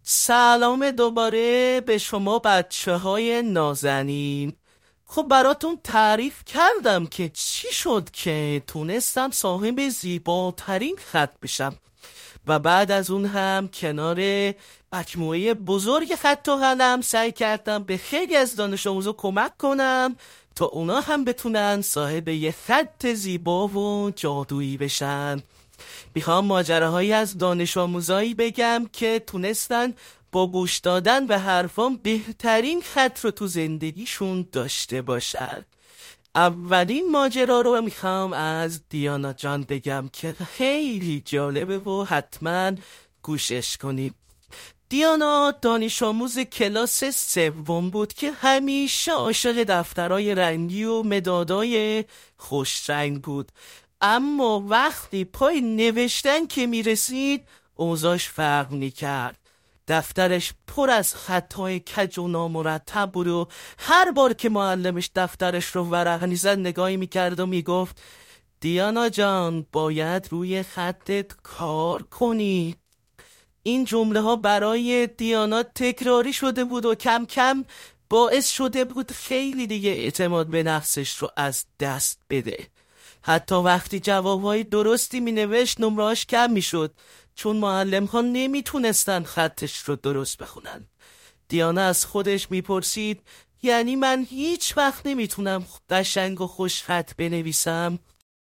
سلام دوباره به شما بچه های نازنین. خب براتون تعریف کردم که چی شد که تونستم صاحب زیباترین خط بشم و بعد از اون هم کنار مجموعه بزرگ خط و قلم سعی کردم به خیلی از دانش آموزا کمک کنم تا اونا هم بتونن صاحب یه خط زیبا و جادویی بشن. میخوام ماجراهایی از دانش آموزایی بگم که تونستن با گوش دادن به حرفام بهترین خط رو تو زندگیشون داشته باشن. اولین ماجرا رو میخوام از دیانا جان بگم که خیلی جالبه و حتما گوشش کنیم. دیانا دانش آموز کلاس سوم بود که همیشه عاشق دفترای رنگی و مدادای خوش رنگ بود، اما وقتی پای نوشتن که میرسید اوضاعش فرق میکرد. دفترش پر از خطای کج و نامرتب بود و هر بار که معلمش دفترش رو ورق میزد نگاهی میکرد و میگفت دیانا جان باید روی خطت کار کنی. این جمله ها برای دیانا تکراری شده بود و کم کم باعث شده بود خیلی دیگه اعتماد به نفسش رو از دست بده. حتی وقتی جوابهای درستی می نوشت نمرهاش کم می شد چون معلم ها نمی تونستن خطش رو درست بخونن. دیانا از خودش می پرسید یعنی من هیچ وقت نمی تونم قشنگ و خوش خط بنویسم؟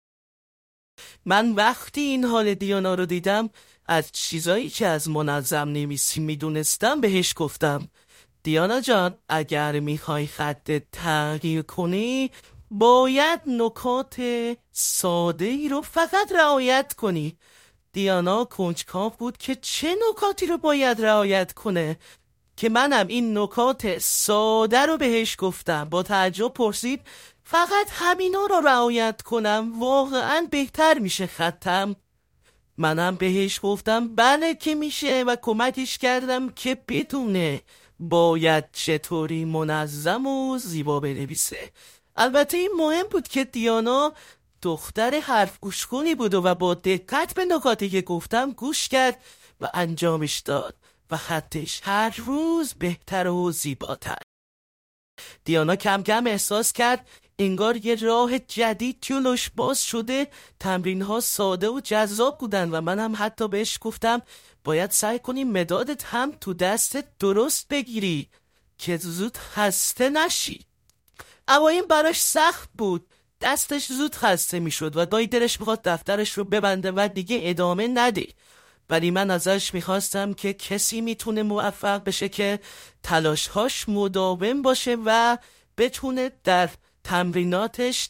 من وقتی این حال دیانا رو دیدم از چیزایی که از منظم نویسی می دونستم بهش گفتم دیانا جان اگر می خوای خطت تغییر کنی باید نکات ساده ای رو فقط رعایت کنی. دیانا کنجکاو بود که چه نکاتی رو باید رعایت کنه که منم این نکات ساده رو بهش گفتم. با تعجب پرسید فقط همینا رو رعایت کنم واقعا بهتر میشه خطم؟ منم بهش گفتم بله که میشه و کمکش کردم که بدونه باید چطوری منظم و زیبا بنویسه. البته این مهم بود که دیانا دختر حرف گوش کنی بود و با دقت به نکاتی که گفتم گوش کرد و انجامش داد و خطش هر روز بهتر و زیباتر. دیانا کم کم احساس کرد انگار یه راه جدید جلوش باز شده. تمرین ها ساده و جذاب بودن و منم حتی بهش گفتم باید سعی کنی مدادت هم تو دستت درست بگیری که زود خسته نشی. اوایل براش سخت بود، دستش زود خسته میشد و دای دلش میخواد دفترش رو ببنده و دیگه ادامه نده، ولی من ازش میخواستم که کسی میتونه موفق بشه که تلاشهاش مداوم باشه و بتونه در تمریناتش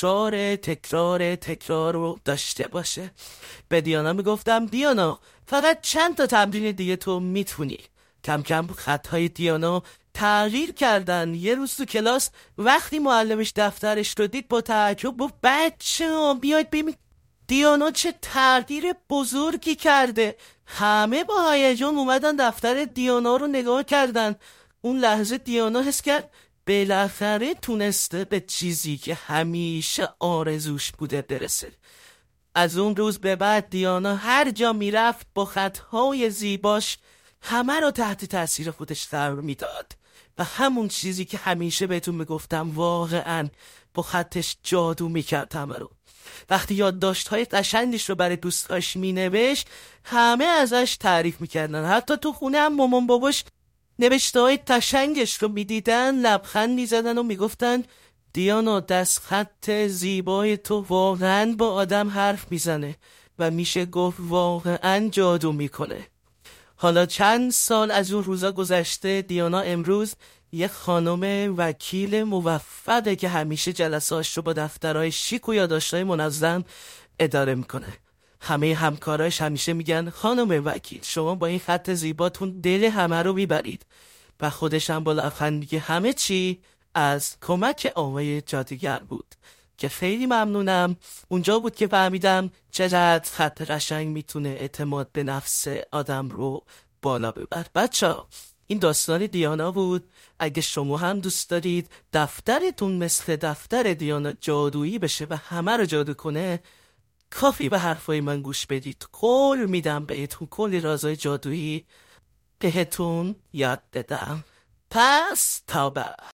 تکرار رو داشته باشه. به دیانا میگفتم دیانا فقط چند تا تمرین دیگه تو میتونی. کم کم خطهای دیانا تغییر کردن. یه روز تو کلاس وقتی معلمش دفترش رو دید با تعجب گفت بچه‌ها بیاید ببینید دیانا چه تغییر بزرگی کرده. همه با هیجان اومدن دفتر دیانا رو نگاه کردن. اون لحظه دیانا حس کرد بالاخره تونسته به چیزی که همیشه آرزوش بوده برسه. از اون روز به بعد دیانا هر جا میرفت با خطهای زیباش همه رو تحت تاثیر خودش قرار میداد و همون چیزی که همیشه بهتون میگفتم واقعا با خطش جادو میکرد همه رو. وقتی یادداشت‌های قشنگش رو برای دوستاش مینوشت همه ازش تعریف میکردن. حتی تو خونه هم مامان باباش نوشته‌های قشنگش رو میدیدن لبخند میزدن و میگفتن دیانا دست خط زیبای تو واقعا با آدم حرف میزنه و میشه گفت واقعا جادو میکنه. حالا چند سال از اون روزا گذشته، دیانا امروز یه خانم وکیل موفقه که همیشه جلساش رو با دفترهای شیک و یادداشت‌های منظم اداره میکنه. همه همکاراش همیشه میگن خانم وکیل شما با این خط زیباتون دل همه رو میبرید و خودش هم با لبخند میگه همه چی از کمک آقای جادوگر بود که خیلی ممنونم. اونجا بود که فهمیدم چقدر خط قشنگ میتونه اعتماد به نفس آدم رو بالا ببر. بچه‌ها این داستان دیانا بود. اگه شما هم دوست دارید دفترتون مثل دفتر دیانا جادویی بشه و همه رو جادو کنه کافی به حرفای من گوش بدید. قول میدم بهتون کلی رازای جادویی بهتون یاد بدم. پس تا بعد.